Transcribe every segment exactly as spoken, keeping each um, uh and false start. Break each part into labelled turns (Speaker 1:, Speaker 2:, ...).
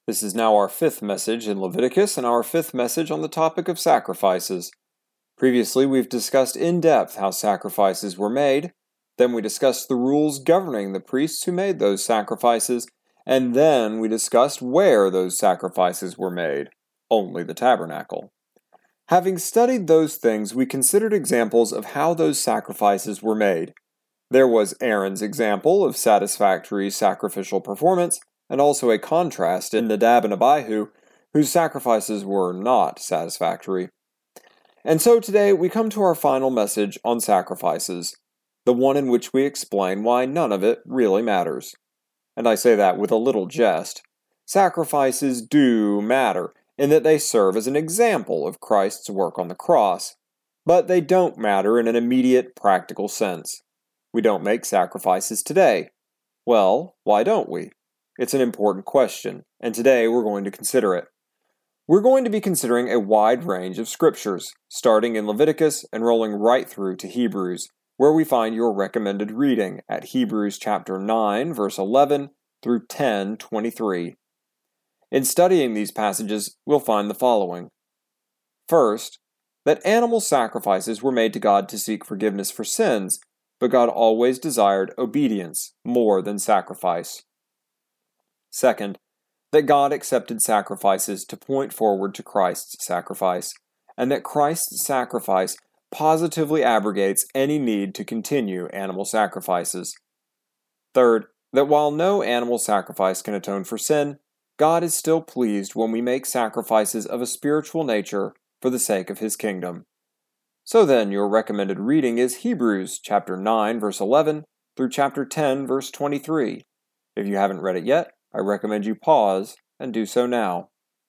Speaker 1: This is now our fifth message in Leviticus and our fifth message on the topic of sacrifices. Previously, we've discussed in depth how sacrifices were made, then we discussed the rules governing the priests who made those sacrifices, and then we discussed where those sacrifices were made, only the tabernacle. Having studied those things, we considered examples of how those sacrifices were made. There was Aaron's example of satisfactory sacrificial performance, and also a contrast in Nadab and Abihu, whose sacrifices were not satisfactory. And so today we come to our final message on sacrifices, the one in which we explain why none of it really matters. And I say that with a little jest. Sacrifices do matter, in that they serve as an example of Christ's work on the cross, but they don't matter in an immediate, practical sense. We don't make sacrifices today. Well, why don't we? It's an important question, and today we're going to consider it. We're going to be considering a wide range of scriptures, starting in Leviticus and rolling right through to Hebrews, where we find your recommended reading at Hebrews chapter nine, verse eleven through ten twenty-three. In studying these passages, we'll find the following. First, that animal sacrifices were made to God to seek forgiveness for sins, but God always desired obedience more than sacrifice. Second, that God accepted sacrifices to point forward to Christ's sacrifice, and that Christ's sacrifice positively abrogates any need to continue animal sacrifices. Third, that while no animal sacrifice can atone for sin, God is still pleased when we make sacrifices of a spiritual nature for the sake of His kingdom. So then, your recommended reading is Hebrews chapter nine, verse eleven, through chapter ten, verse twenty-three. If you haven't read it yet, I recommend you pause and do so now.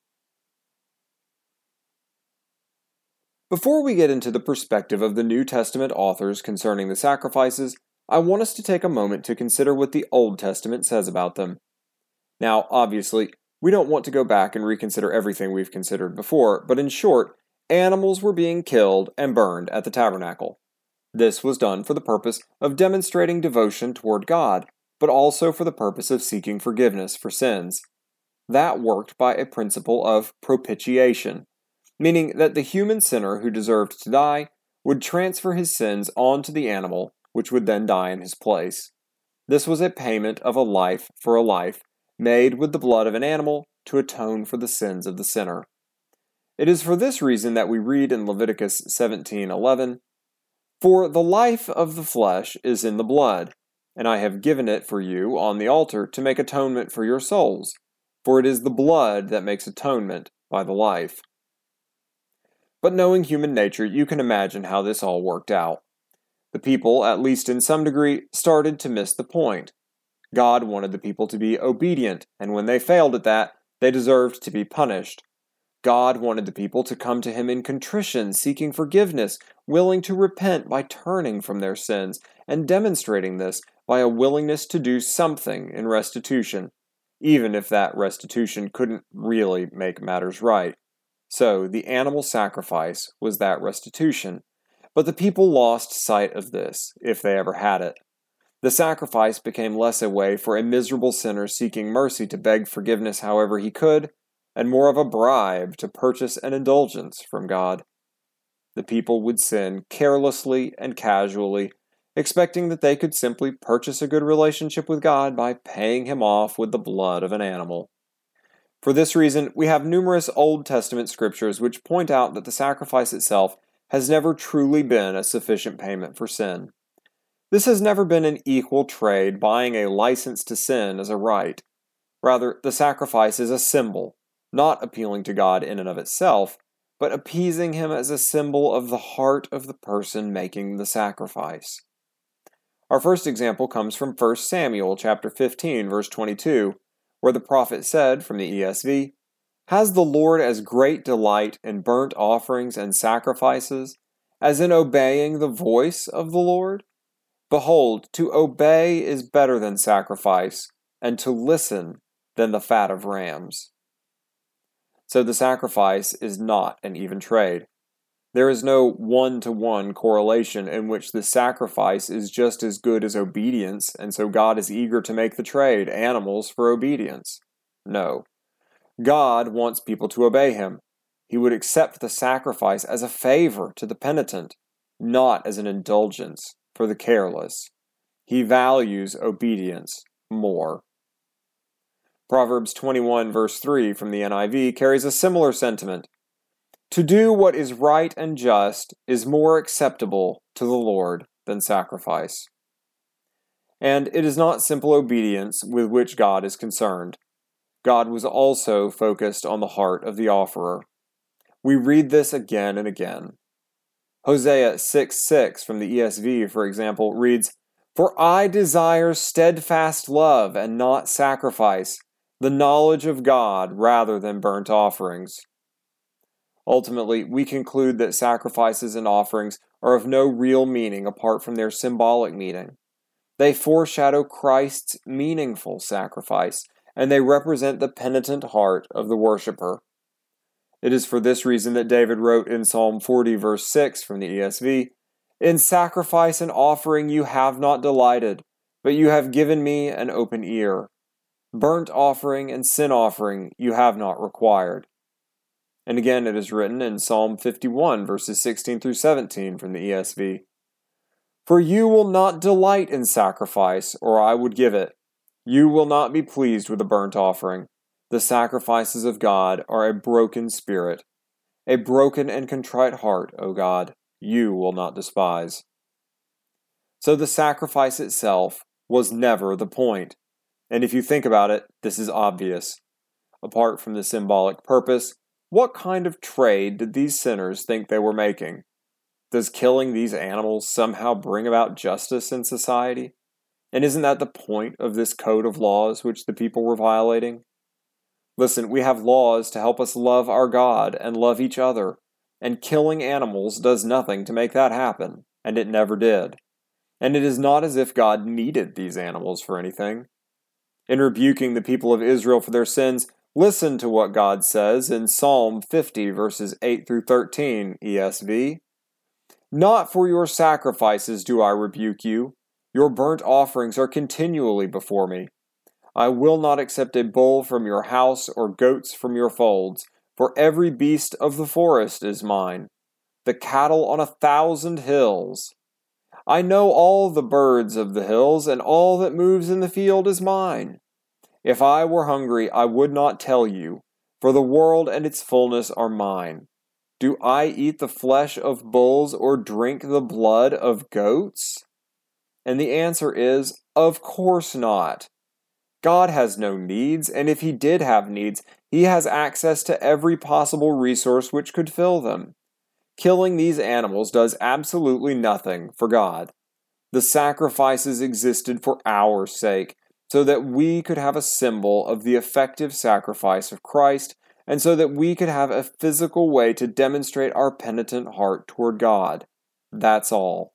Speaker 1: Before we get into the perspective of the New Testament authors concerning the sacrifices, I want us to take a moment to consider what the Old Testament says about them. Now, obviously, we don't want to go back and reconsider everything we've considered before, but in short, animals were being killed and burned at the tabernacle. This was done for the purpose of demonstrating devotion toward God, but also for the purpose of seeking forgiveness for sins. That worked by a principle of propitiation, meaning that the human sinner who deserved to die would transfer his sins onto the animal, which would then die in his place. This was a payment of a life for a life, made with the blood of an animal to atone for the sins of the sinner. It is for this reason that we read in Leviticus seventeen eleven, "For the life of the flesh is in the blood, and I have given it for you on the altar to make atonement for your souls, for it is the blood that makes atonement by the life." But knowing human nature, you can imagine how this all worked out. The people, at least in some degree, started to miss the point. God wanted the people to be obedient, and when they failed at that, they deserved to be punished. God wanted the people to come to Him in contrition, seeking forgiveness, willing to repent by turning from their sins, and demonstrating this by a willingness to do something in restitution, even if that restitution couldn't really make matters right. So, the animal sacrifice was that restitution. But the people lost sight of this, if they ever had it. The sacrifice became less a way for a miserable sinner seeking mercy to beg forgiveness however he could, and more of a bribe to purchase an indulgence from God. The people would sin carelessly and casually, expecting that they could simply purchase a good relationship with God by paying Him off with the blood of an animal. For this reason, we have numerous Old Testament scriptures which point out that the sacrifice itself has never truly been a sufficient payment for sin. This has never been an equal trade, buying a license to sin as a right. Rather, the sacrifice is a symbol, not appealing to God in and of itself, but appeasing Him as a symbol of the heart of the person making the sacrifice. Our first example comes from First Samuel chapter fifteen, verse twenty-two, where the prophet said, from the E S V, "Has the Lord as great delight in burnt offerings and sacrifices as in obeying the voice of the Lord? Behold, to obey is better than sacrifice, and to listen than the fat of rams." So the sacrifice is not an even trade. There is no one-to-one correlation in which the sacrifice is just as good as obedience, and so God is eager to make the trade, animals for obedience. No. God wants people to obey him. He would accept the sacrifice as a favor to the penitent, not as an indulgence for the careless. He values obedience more. Proverbs twenty-one verse three from the N I V carries a similar sentiment. To do what is right and just is more acceptable to the Lord than sacrifice. And it is not simple obedience with which God is concerned. God was also focused on the heart of the offerer. We read this again and again. Hosea six six from the E S V, for example, reads, For I desire steadfast love and not sacrifice, the knowledge of God rather than burnt offerings. Ultimately, we conclude that sacrifices and offerings are of no real meaning apart from their symbolic meaning. They foreshadow Christ's meaningful sacrifice, and they represent the penitent heart of the worshiper. It is for this reason that David wrote in Psalm forty verse six from the E S V, In sacrifice and offering you have not delighted, but you have given me an open ear. Burnt offering and sin offering you have not required. And again it is written in Psalm fifty-one verses sixteen through seventeen from the E S V, For you will not delight in sacrifice, or I would give it. You will not be pleased with a burnt offering. The sacrifices of God are a broken spirit. A broken and contrite heart, O God, you will not despise. So the sacrifice itself was never the point. And if you think about it, this is obvious. Apart from the symbolic purpose, what kind of trade did these sinners think they were making? Does killing these animals somehow bring about justice in society? And isn't that the point of this code of laws which the people were violating? Listen, we have laws to help us love our God and love each other, and killing animals does nothing to make that happen, and it never did. And it is not as if God needed these animals for anything. In rebuking the people of Israel for their sins, listen to what God says in Psalm fifty verses eight through thirteen, E S V. Not for your sacrifices do I rebuke you. Your burnt offerings are continually before me. I will not accept a bull from your house or goats from your folds, for every beast of the forest is mine, the cattle on a thousand hills. I know all the birds of the hills, and all that moves in the field is mine. If I were hungry, I would not tell you, for the world and its fullness are mine. Do I eat the flesh of bulls or drink the blood of goats? And the answer is, of course not. God has no needs, and if he did have needs, he has access to every possible resource which could fill them. Killing these animals does absolutely nothing for God. The sacrifices existed for our sake, so that we could have a symbol of the effective sacrifice of Christ, and so that we could have a physical way to demonstrate our penitent heart toward God. That's all.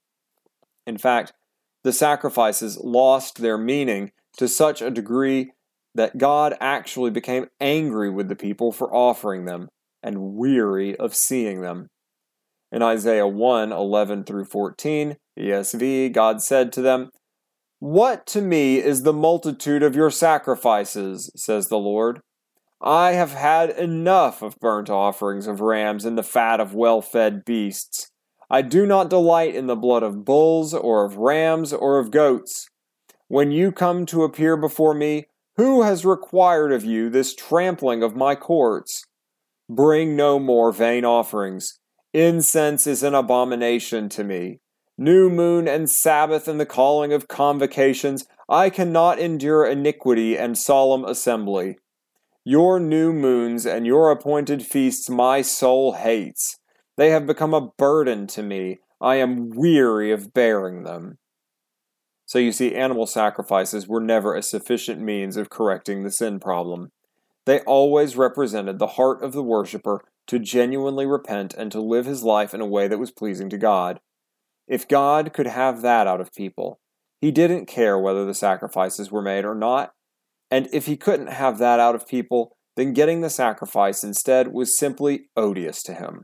Speaker 1: In fact, the sacrifices lost their meaning to such a degree that God actually became angry with the people for offering them, and weary of seeing them. In Isaiah one, eleven through fourteen, E S V, God said to them, What to me is the multitude of your sacrifices, says the Lord. I have had enough of burnt offerings of rams and the fat of well-fed beasts. I do not delight in the blood of bulls or of rams or of goats. When you come to appear before me, who has required of you this trampling of my courts? Bring no more vain offerings. Incense is an abomination to me. New moon and Sabbath and the calling of convocations, I cannot endure iniquity and solemn assembly. Your new moons and your appointed feasts my soul hates. They have become a burden to me. I am weary of bearing them. So you see, animal sacrifices were never a sufficient means of correcting the sin problem. They always represented the heart of the worshiper to genuinely repent and to live his life in a way that was pleasing to God. If God could have that out of people, he didn't care whether the sacrifices were made or not. And if he couldn't have that out of people, then getting the sacrifice instead was simply odious to him.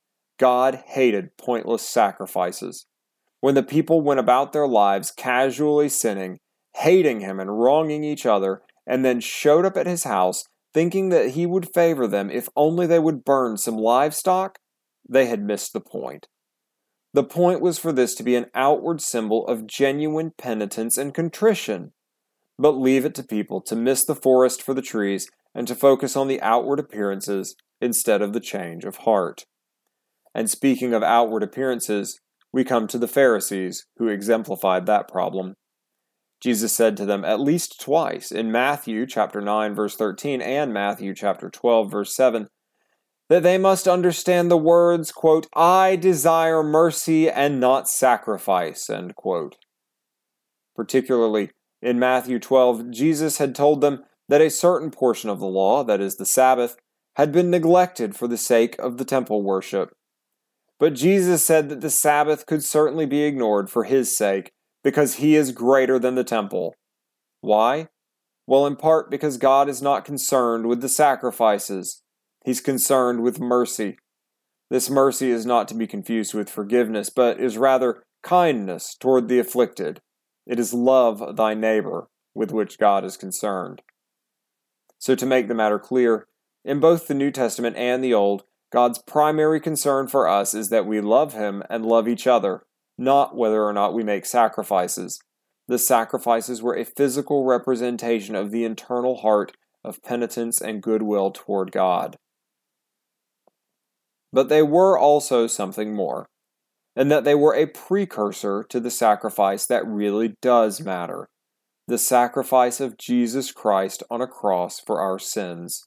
Speaker 1: God hated pointless sacrifices. When the people went about their lives casually sinning, hating him and wronging each other, and then showed up at his house, thinking that he would favor them if only they would burn some livestock, they had missed the point. The point was for this to be an outward symbol of genuine penitence and contrition, but leave it to people to miss the forest for the trees and to focus on the outward appearances instead of the change of heart. And speaking of outward appearances, we come to the Pharisees, who exemplified that problem. Jesus said to them at least twice in Matthew chapter nine verse thirteen and Matthew chapter twelve verse seven that they must understand the words, quote, "I desire mercy and not sacrifice," end quote. Particularly in Matthew twelve, Jesus had told them that a certain portion of the law, that is the Sabbath, had been neglected for the sake of the temple worship. But Jesus said that the Sabbath could certainly be ignored for his sake, because he is greater than the temple. Why? Well, in part because God is not concerned with the sacrifices. He's concerned with mercy. This mercy is not to be confused with forgiveness, but is rather kindness toward the afflicted. It is love thy neighbor with which God is concerned. So to make the matter clear, in both the New Testament and the Old, God's primary concern for us is that we love him and love each other, not whether or not we make sacrifices. The sacrifices were a physical representation of the internal heart of penitence and goodwill toward God. But they were also something more, and that they were a precursor to the sacrifice that really does matter, the sacrifice of Jesus Christ on a cross for our sins.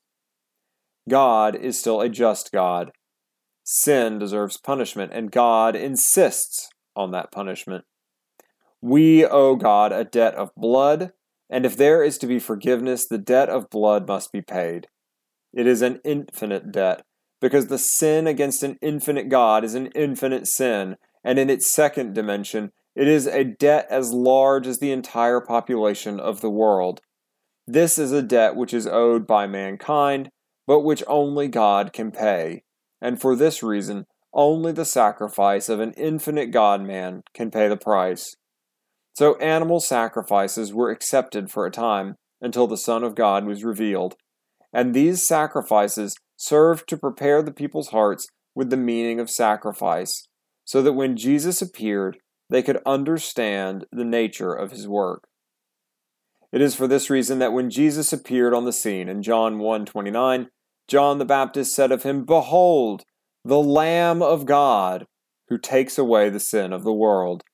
Speaker 1: God is still a just God. Sin deserves punishment, and God insists on that punishment. We owe God a debt of blood, and if there is to be forgiveness, the debt of blood must be paid. It is an infinite debt, because the sin against an infinite God is an infinite sin, and in its second dimension, it is a debt as large as the entire population of the world. This is a debt which is owed by mankind, but which only God can pay, and for this reason, only the sacrifice of an infinite God-man can pay the price. So animal sacrifices were accepted for a time, until the Son of God was revealed, and these sacrifices served to prepare the people's hearts with the meaning of sacrifice, so that when Jesus appeared, they could understand the nature of his work. It is for this reason that when Jesus appeared on the scene in John one twenty-nine, John the Baptist said of him, "Behold, the Lamb of God, who takes away the sin of the world."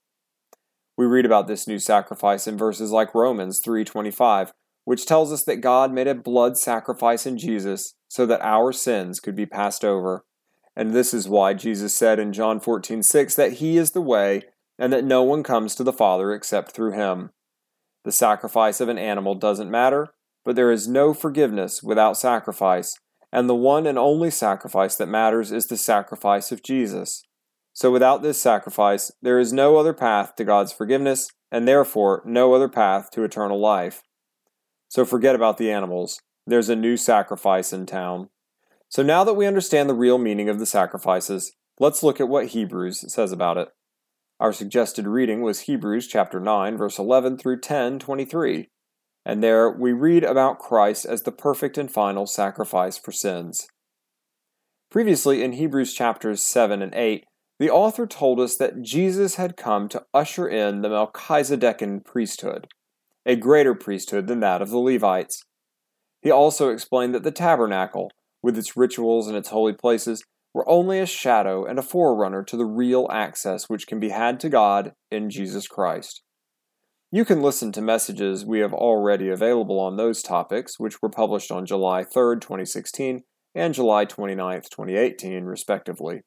Speaker 1: We read about this new sacrifice in verses like Romans three twenty-five, which tells us that God made a blood sacrifice in Jesus so that our sins could be passed over. And this is why Jesus said in John fourteen six that he is the way, and that no one comes to the Father except through him. The sacrifice of an animal doesn't matter, but there is no forgiveness without sacrifice, and the one and only sacrifice that matters is the sacrifice of Jesus. So without this sacrifice, there is no other path to God's forgiveness, and therefore no other path to eternal life. So forget about the animals. There's a new sacrifice in town. So now that we understand the real meaning of the sacrifices, let's look at what Hebrews says about it. Our suggested reading was Hebrews chapter nine, verse eleven through ten twenty-three. And there we read about Christ as the perfect and final sacrifice for sins. Previously in Hebrews chapters seven and eight, the author told us that Jesus had come to usher in the Melchizedekan priesthood, a greater priesthood than that of the Levites. He also explained that the tabernacle, with its rituals and its holy places, were only a shadow and a forerunner to the real access which can be had to God in Jesus Christ. You can listen to messages we have already available on those topics, which were published on July third, twenty sixteen, and July twenty-ninth, twenty eighteen, respectively.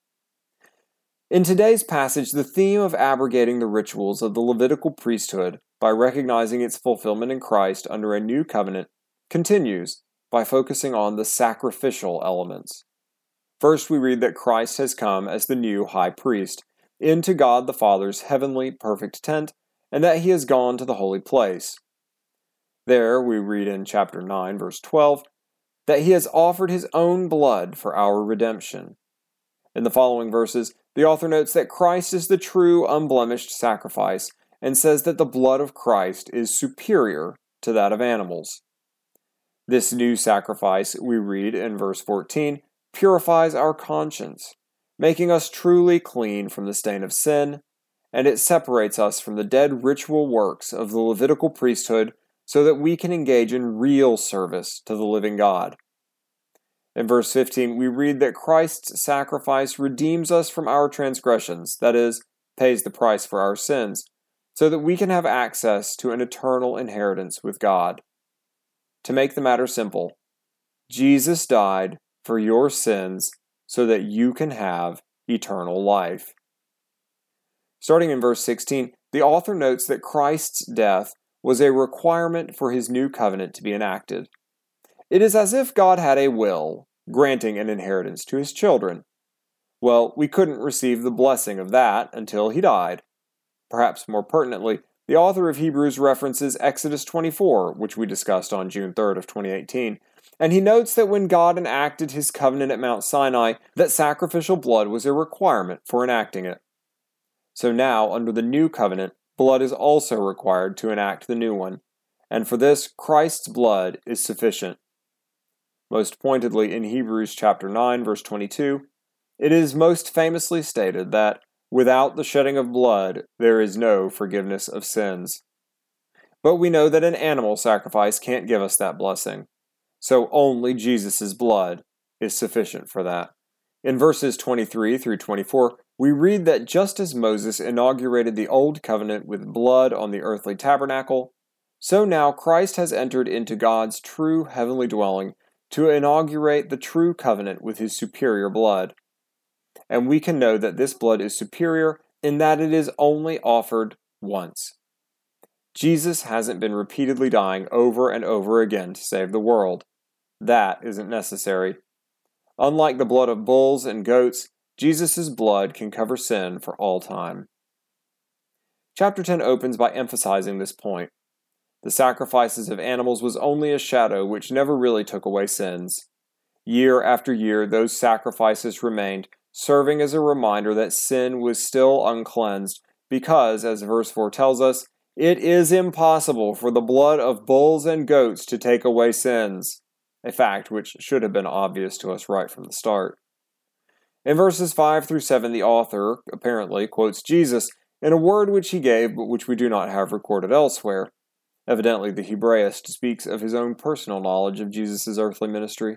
Speaker 1: In today's passage, the theme of abrogating the rituals of the Levitical priesthood by recognizing its fulfillment in Christ under a new covenant continues by focusing on the sacrificial elements. First, we read that Christ has come as the new high priest into God the Father's heavenly perfect tent, and that he has gone to the holy place. There, we read in chapter nine, verse twelve, that he has offered his own blood for our redemption. In the following verses, the author notes that Christ is the true, unblemished sacrifice, and says that the blood of Christ is superior to that of animals. This new sacrifice, we read in verse fourteen, purifies our conscience, making us truly clean from the stain of sin, and it separates us from the dead ritual works of the Levitical priesthood so that we can engage in real service to the living God. In verse fifteen, we read that Christ's sacrifice redeems us from our transgressions, that is, pays the price for our sins, so that we can have access to an eternal inheritance with God. To make the matter simple, Jesus died for your sins so that you can have eternal life. Starting in verse sixteen, the author notes that Christ's death was a requirement for his new covenant to be enacted. It is as if God had a will, granting an inheritance to his children. Well, we couldn't receive the blessing of that until he died. Perhaps more pertinently, the author of Hebrews references Exodus twenty-four, which we discussed on June third of twenty eighteen, and he notes that when God enacted his covenant at Mount Sinai, that sacrificial blood was a requirement for enacting it. So now, under the new covenant, blood is also required to enact the new one, and for this, Christ's blood is sufficient. Most pointedly in Hebrews chapter nine, verse twenty-two, it is most famously stated that without the shedding of blood, there is no forgiveness of sins. But we know that an animal sacrifice can't give us that blessing, so only Jesus' blood is sufficient for that. In verses twenty-three through twenty-four, we read that just as Moses inaugurated the Old Covenant with blood on the earthly tabernacle, so now Christ has entered into God's true heavenly dwelling to inaugurate the true covenant with his superior blood. And we can know that this blood is superior in that it is only offered once. Jesus hasn't been repeatedly dying over and over again to save the world. That isn't necessary. Unlike the blood of bulls and goats, Jesus' blood can cover sin for all time. Chapter ten opens by emphasizing this point. The sacrifices of animals was only a shadow which never really took away sins. Year after year, those sacrifices remained, serving as a reminder that sin was still uncleansed, because, as verse four tells us, it is impossible for the blood of bulls and goats to take away sins, a fact which should have been obvious to us right from the start. In verses five through seven, the author, apparently, quotes Jesus in a word which he gave but which we do not have recorded elsewhere. Evidently, the Hebraist speaks of his own personal knowledge of Jesus' earthly ministry.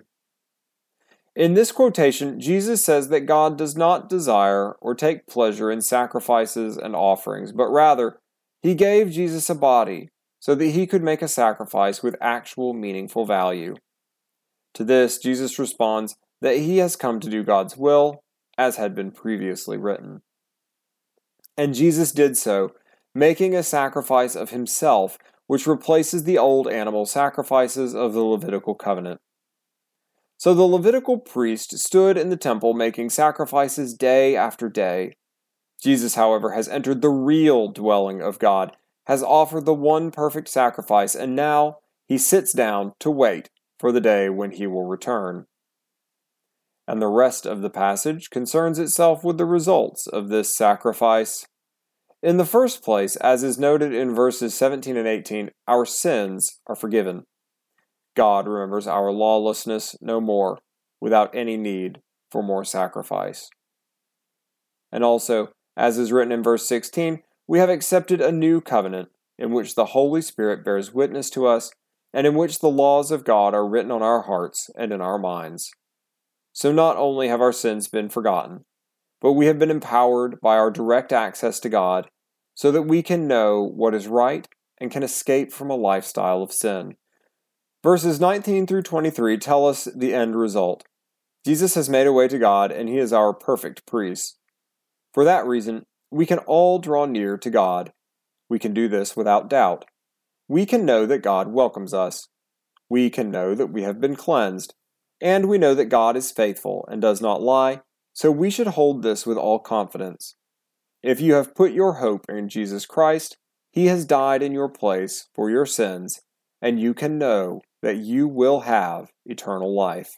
Speaker 1: In this quotation, Jesus says that God does not desire or take pleasure in sacrifices and offerings, but rather, he gave Jesus a body so that he could make a sacrifice with actual meaningful value. To this, Jesus responds that he has come to do God's will, as had been previously written. And Jesus did so, making a sacrifice of himself, which replaces the old animal sacrifices of the Levitical covenant. So the Levitical priest stood in the temple making sacrifices day after day. Jesus, however, has entered the real dwelling of God, has offered the one perfect sacrifice, and now he sits down to wait for the day when he will return. And the rest of the passage concerns itself with the results of this sacrifice. In the first place, as is noted in verses seventeen and eighteen, our sins are forgiven. God remembers our lawlessness no more, without any need for more sacrifice. And also, as is written in verse sixteen, we have accepted a new covenant, in which the Holy Spirit bears witness to us, and in which the laws of God are written on our hearts and in our minds. So not only have our sins been forgotten, but we have been empowered by our direct access to God, so that we can know what is right and can escape from a lifestyle of sin. Verses nineteen through twenty-three tell us the end result. Jesus has made a way to God, and he is our perfect priest. For that reason, we can all draw near to God. We can do this without doubt. We can know that God welcomes us. We can know that we have been cleansed. And we know that God is faithful and does not lie, so we should hold this with all confidence. If you have put your hope in Jesus Christ, he has died in your place for your sins, and you can know that you will have eternal life.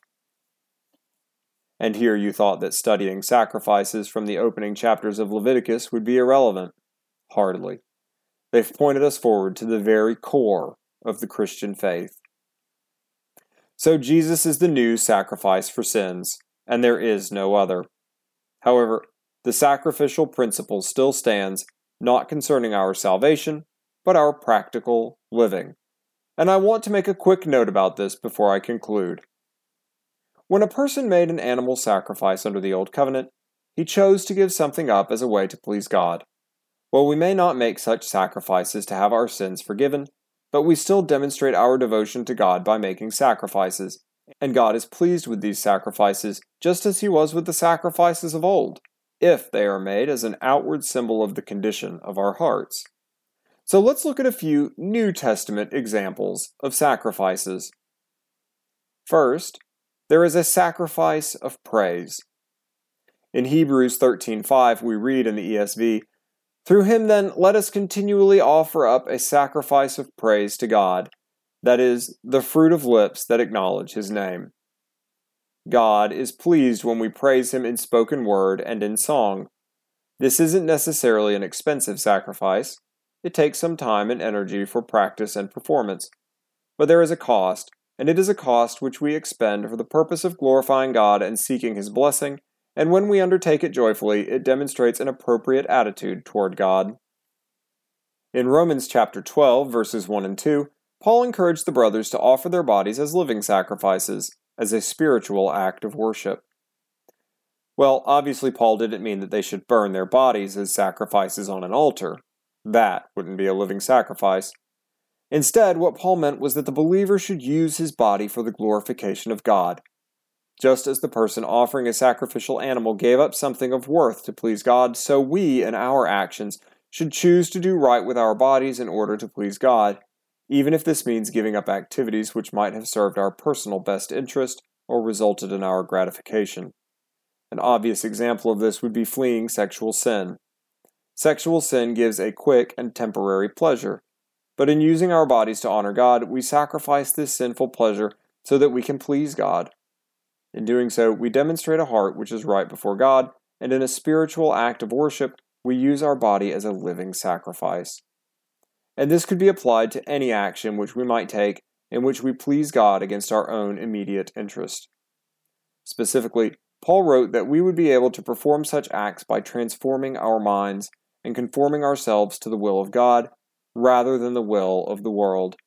Speaker 1: And here you thought that studying sacrifices from the opening chapters of Leviticus would be irrelevant. Hardly. They've pointed us forward to the very core of the Christian faith. So Jesus is the new sacrifice for sins, and there is no other. However, the sacrificial principle still stands, not concerning our salvation, but our practical living. And I want to make a quick note about this before I conclude. When a person made an animal sacrifice under the Old Covenant, he chose to give something up as a way to please God. Well, we may not make such sacrifices to have our sins forgiven, but we still demonstrate our devotion to God by making sacrifices, and God is pleased with these sacrifices just as he was with the sacrifices of old, if they are made as an outward symbol of the condition of our hearts. So let's look at a few New Testament examples of sacrifices. First, there is a sacrifice of praise. In Hebrews thirteen five, we read in the E S V, "Through him then let us continually offer up a sacrifice of praise to God, that is, the fruit of lips that acknowledge his name." God is pleased when we praise him in spoken word and in song. This isn't necessarily an expensive sacrifice. It takes some time and energy for practice and performance. But there is a cost, and it is a cost which we expend for the purpose of glorifying God and seeking his blessing, and when we undertake it joyfully, it demonstrates an appropriate attitude toward God. In Romans chapter twelve, verses one and two, Paul encouraged the brothers to offer their bodies as living sacrifices, as a spiritual act of worship. Well, obviously Paul didn't mean that they should burn their bodies as sacrifices on an altar. That wouldn't be a living sacrifice. Instead, what Paul meant was that the believer should use his body for the glorification of God. Just as the person offering a sacrificial animal gave up something of worth to please God, so we, in our actions, should choose to do right with our bodies in order to please God, even if this means giving up activities which might have served our personal best interest or resulted in our gratification. An obvious example of this would be fleeing sexual sin. Sexual sin gives a quick and temporary pleasure, but in using our bodies to honor God, we sacrifice this sinful pleasure so that we can please God. In doing so, we demonstrate a heart which is right before God, and in a spiritual act of worship, we use our body as a living sacrifice. And this could be applied to any action which we might take in which we please God against our own immediate interest. Specifically, Paul wrote that we would be able to perform such acts by transforming our minds and conforming ourselves to the will of God, rather than the will of the world.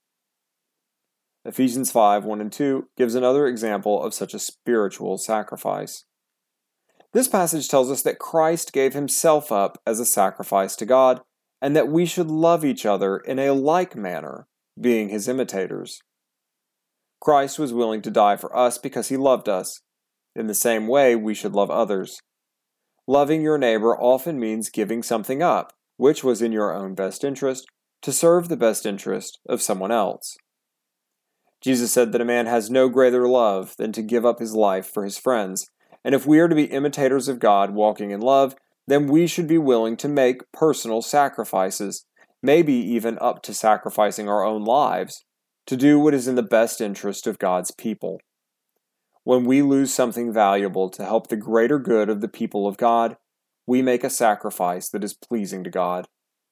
Speaker 1: Ephesians five, one and two gives another example of such a spiritual sacrifice. This passage tells us that Christ gave himself up as a sacrifice to God, and that we should love each other in a like manner, being his imitators. Christ was willing to die for us because he loved us. In the same way, we should love others. Loving your neighbor often means giving something up, which was in your own best interest, to serve the best interest of someone else. Jesus said that a man has no greater love than to give up his life for his friends, and if we are to be imitators of God walking in love, then we should be willing to make personal sacrifices, maybe even up to sacrificing our own lives, to do what is in the best interest of God's people. When we lose something valuable to help the greater good of the people of God, we make a sacrifice that is pleasing to God.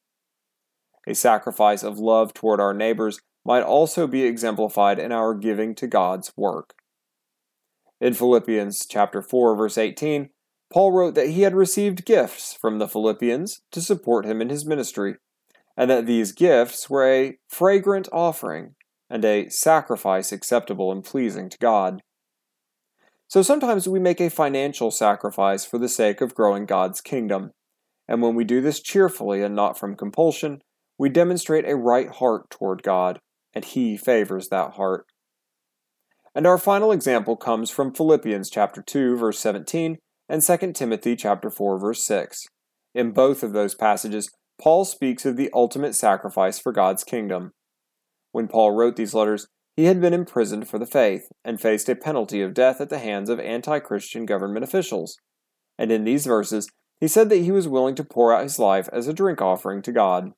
Speaker 1: A sacrifice of love toward our neighbors might also be exemplified in our giving to God's work. In Philippians chapter four, verse eighteen, Paul wrote that he had received gifts from the Philippians to support him in his ministry, and that these gifts were a fragrant offering and a sacrifice acceptable and pleasing to God. So sometimes we make a financial sacrifice for the sake of growing God's kingdom, and when we do this cheerfully and not from compulsion, we demonstrate a right heart toward God, and he favors that heart. And our final example comes from Philippians chapter two, verse seventeen, and Second Timothy chapter four, verse six. In both of those passages, Paul speaks of the ultimate sacrifice for God's kingdom. When Paul wrote these letters, he had been imprisoned for the faith and faced a penalty of death at the hands of anti-Christian government officials. And in these verses, he said that he was willing to pour out his life as a drink offering to God.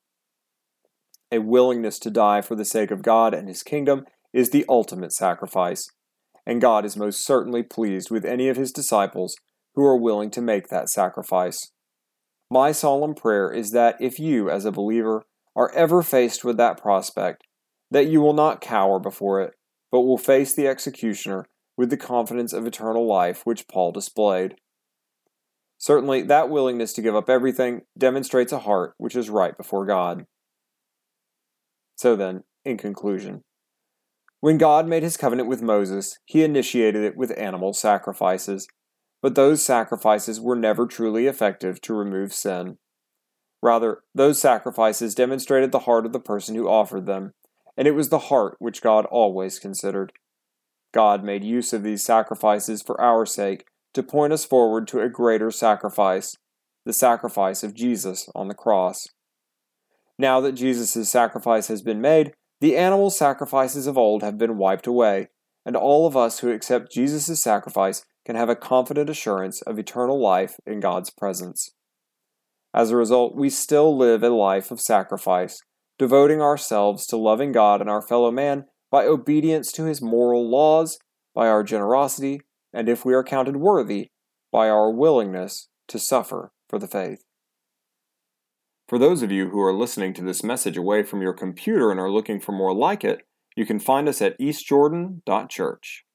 Speaker 1: A willingness to die for the sake of God and his kingdom is the ultimate sacrifice, and God is most certainly pleased with any of his disciples who are willing to make that sacrifice. My solemn prayer is that if you, as a believer, are ever faced with that prospect, that you will not cower before it, but will face the executioner with the confidence of eternal life which Paul displayed. Certainly, that willingness to give up everything demonstrates a heart which is right before God. So then, in conclusion, when God made his covenant with Moses, he initiated it with animal sacrifices, but those sacrifices were never truly effective to remove sin. Rather, those sacrifices demonstrated the heart of the person who offered them, and it was the heart which God always considered. God made use of these sacrifices for our sake to point us forward to a greater sacrifice, the sacrifice of Jesus on the cross. Now that Jesus' sacrifice has been made, the animal sacrifices of old have been wiped away, and all of us who accept Jesus' sacrifice can have a confident assurance of eternal life in God's presence. As a result, we still live a life of sacrifice, devoting ourselves to loving God and our fellow man by obedience to his moral laws, by our generosity, and if we are counted worthy, by our willingness to suffer for the faith. For those of you who are listening to this message away from your computer and are looking for more like it, you can find us at east jordan dot church.